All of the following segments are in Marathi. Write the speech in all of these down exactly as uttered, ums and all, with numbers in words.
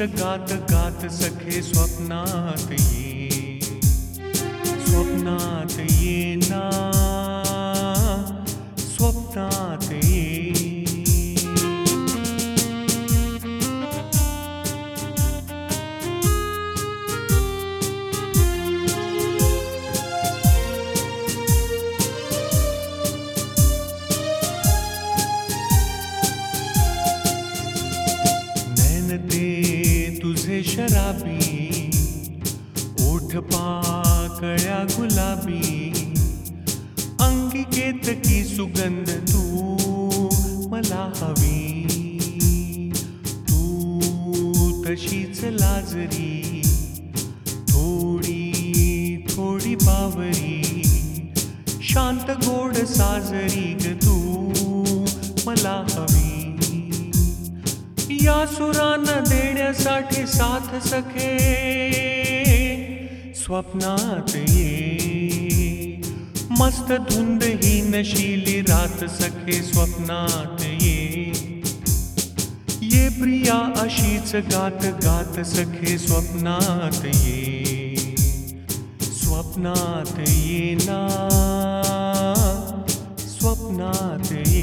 गात गात सखे स्वप्नात ये, स्वप्नात ये ना, स्वप्नात ये. ते तुझे शराबी, ओठ पाकळ्या गुलाबी, अंगी केतकी सुगंध तू मला हवी. तू तशीच लाजरी, थोडी थोडी बावरी, शांत गोड साजरी ग तू मला हवी. या सुरांना देण्यासाठी साथ सखे स्वप्नात ये. मस्त धुंद ही नशीली रात सखे स्वप्नात ये. ये प्रिया अशीच गात गात सखे स्वप्नात ये, स्वप्नात ये ना, स्वप्नात ये.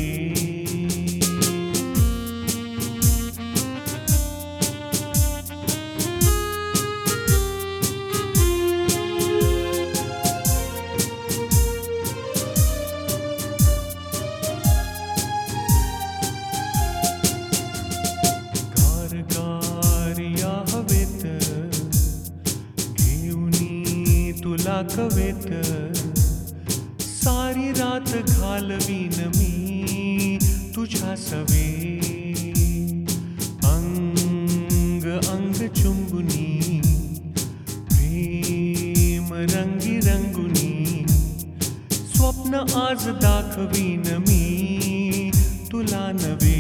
तुला कवेत सारी रात घालवीन मी तुझ्या सवे. अंग अंग चुंबुनी प्रेम रंगी रंगुनी, स्वप्न आज दाखवीन मी तुला नवे.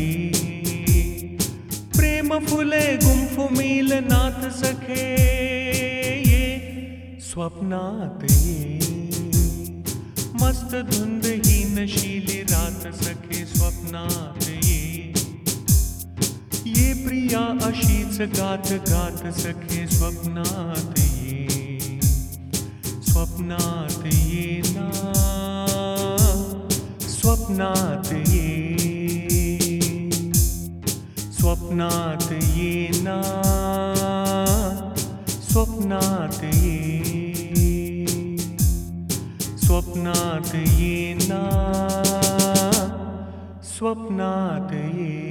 प्रेम फुले गुंफुमील नाथ सखे स्वप्नात ये. मस्त धुंद ही नशीली रात सखे स्वप्नात ये. ये प्रिया अशीच गात गात सखे स्वप्नात ये, स्वप्नात ये ना, स्वप्नात ये, स्वप्नात ये ना, स्वप्नात ये, स्वप्नात ये ना, स्वप्नात ये.